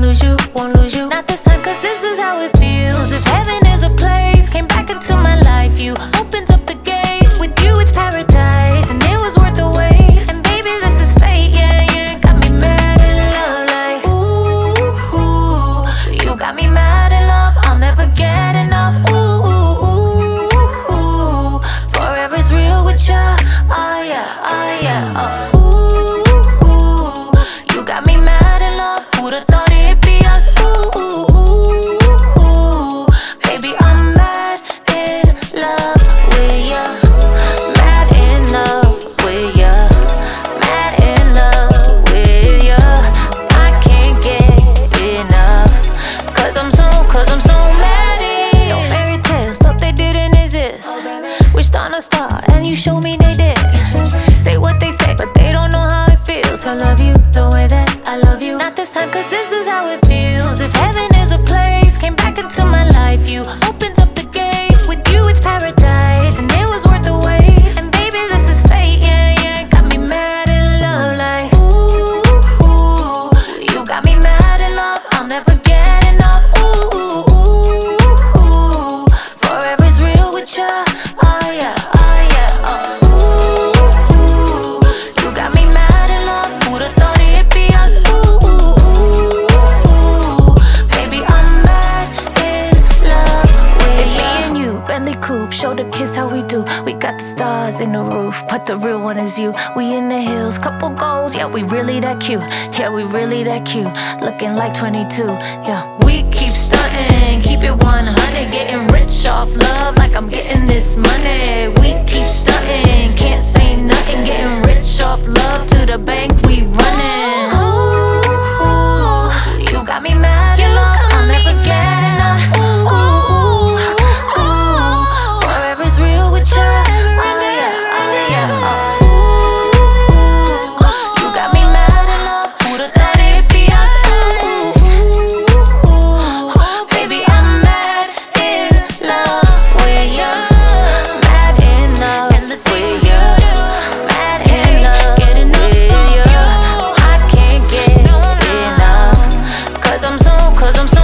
lose you, won't lose you. Not this time, cause this is how it feels. If heaven is a place, came back into my life, you opened up the gates. With you it's paradise, and it was worth the wait. And baby, this is fate, yeah, yeah. Got me mad in love, like ooh, you got me mad in love, I'll never get enough. Ooh, forever's real with ya, oh yeah, oh yeah, oh. You got me mad in love, who'da thought it'd be us, baby, I'm mad in love with ya. Mad in love with ya. Mad in love with ya. I can't get enough, cause I'm so mad in. No fairy tales, thought they didn't exist. Wished on a star, and you showed me they did. Say what they say, but they don't know how it feels. I love you the way that I love you. Not this time, cause this is how it feels. If heaven is a place, came back into my life, you opened up the gates. With you it's paradise, and it was worth the wait. And baby, this is fate, yeah, yeah. Got me mad in love, like ooh, you got me mad in love, I'll never get enough. Ooh, forever's real with ya, oh yeah, oh yeah, oh. You got me mad in love, who'da thought it'd be us, baby, I'm mad in love with it's me and you, Bentley coupe, show the kids how we do. We got the stars in the roof, but the real one is you. We in the hills, couple goals, yeah, we really that cute. Yeah, we really that cute, looking like 22, yeah. We keep stunting, keep it 100, getting rich off love like I'm getting this money. We keep stunting, can't say nothing, getting rich off love, to the bank we running. Ooh, you got me mad in love, I'll never get enough. Ooh, forever's real with ya, oh yeah, oh yeah, oh. You got me mad in love, who'da thought it'd be us, baby, I'm mad in love with ya. Mad in love with ya. Mad in love with ya. I can't get enough, cause I'm so